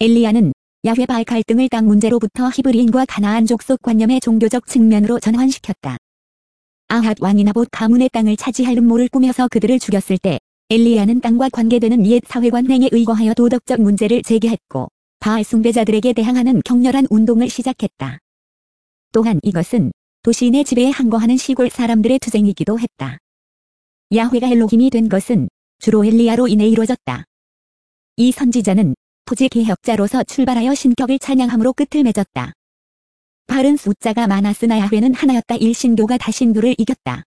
엘리야는 야훼 바알 갈등을 땅 문제로부터 히브리인과 가나안 족속 관념의 종교적 측면으로 전환시켰다. 아합 왕이 나봇 가문의 땅을 차지할 음모를 꾸며서 그들을 죽였을 때 엘리야는 땅과 관계되는 옛 사회관행에 의거하여 도덕적 문제를 제기했고 바알 숭배자들에게 대항하는 격렬한 운동을 시작했다. 또한 이것은 도시인의 지배에 항거하는 시골 사람들의 투쟁이기도 했다. 야훼가 엘로힘이 된 것은 주로 엘리야로 인해 이루어졌다. 이 선지자는 토지 개혁자로서 출발하여 신격을 찬양함으로 끝을 맺었다. 바알은 숫자가 많았으나 야훼는 하나였다. 일신교가 다신교를 이겼다.